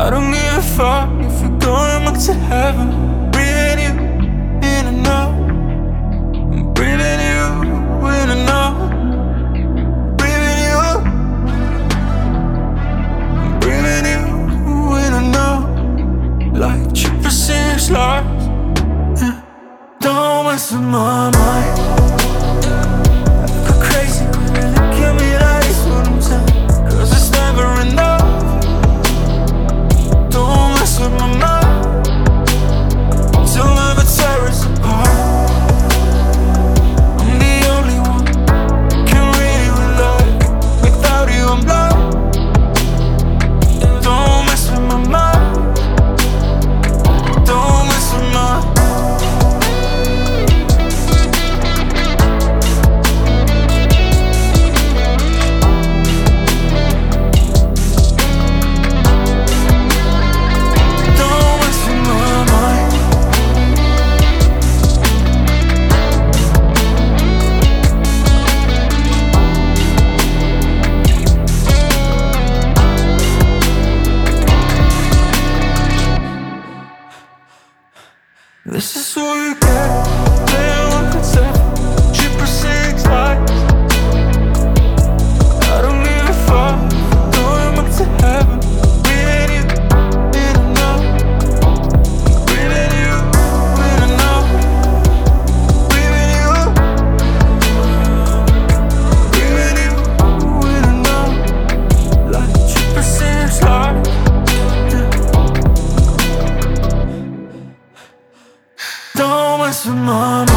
I don't give a fuck if we're going back to heaven. Breathing you in and out, I'm breathing you in and out, breathing you, I'm breathing you in and out, like 6 lives. Yeah. Don't mess with my mind. I go crazy when you look at me, that's what I'm telling. 'Cause it's never enough. Don't mess with my mind. Till never tear us apart. I'm the only one can read you with love. Without you I'm blind. Don't mess with my mind. Don't mess with my mind. This is what you get. Playing one concept, 6 lives. I don't give a fuck. Going back to heaven. Breathing you in and out, breathing you in and out, breathing you in and out, like 6 lives. Don't mess with my mind.